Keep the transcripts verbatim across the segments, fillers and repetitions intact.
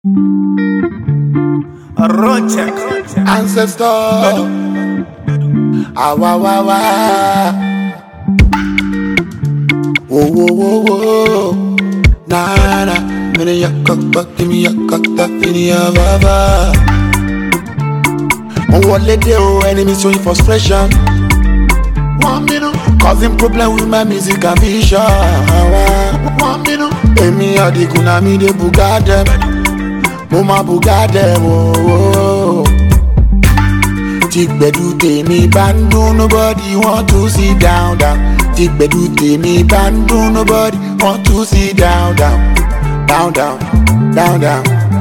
Roche Ancestor Awa wa wa Wo wo wo wo Na na Mene yakakba Kimi yakakta Fini ya baba On wale de o Enemy showing frustration One minute Causing problem with my music and vision One minute Emi adi kuna mi de bugadem Mama bugadem oh Tigbedu temi bandu nobody want to sit down down Tigbedu temi bandu nobody want to sit down down Down down down down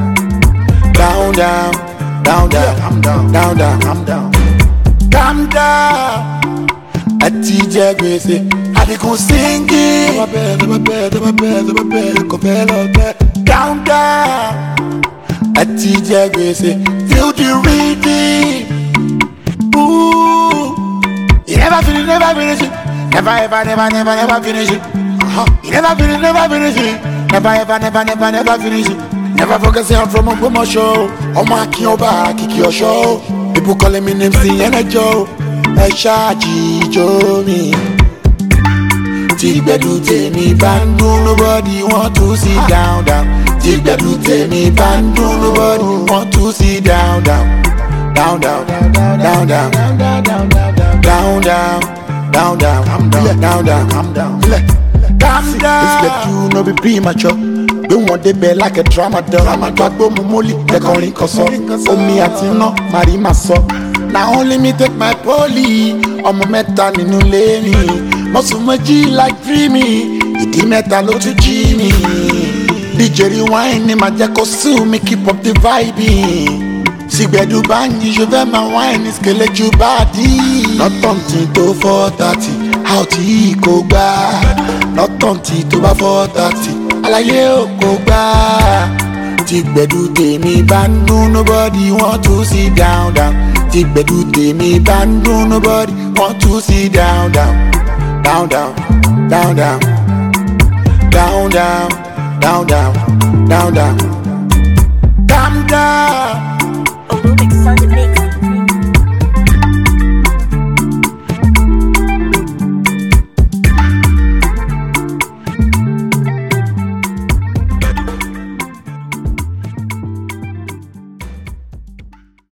Down down down down I'm down down down I'm down Calm down Ati jegwese Adikun singing My bed my bed my bed my bed Kopelo bed Down down Ati jegwese Feel the rhythm Ooh, you never finish, never finish it. Never, ever, never, never, never finish it. Uh-huh. You never finish, never finish it. Never, ever, never, never, never finish it. Never forget say I'm from a promo show. On my kioba, kick your show. People calling me names, see and a Joe. A shaji Joe me. Tigbedu temi bandu, nobody want to sit down, down. Tigbedu temi bandu, nobody want to sit down, down. Down, down, down, down, down, down, down, down, down, down, down, I'm down, down, down, I'm down. Calm down. This let you no be premature. Don't want the bell like a drama doll. Gbagbo mumoli, the calling koso. Omi atino, mari maso. Now only me take my poly. Omo meta ninu leni. Mosu meji like dreamy. Idi meta lo to Jimmy. D J rewind ni ma jeko su me keep up the vibing. Tigbedu banyi, je vais ma wine, iskele jubadi. Not something to four thirty, how ti ko gba. Not something to ba four thirty, alaye o ko gba. Tigbedu temi bandu, nobody want to sit down, down. Tigbedu temi bandu, nobody want to sit down, down. Down, down, down, down. Down, down, down, down, down, down. Calm down. Olumix on the mix.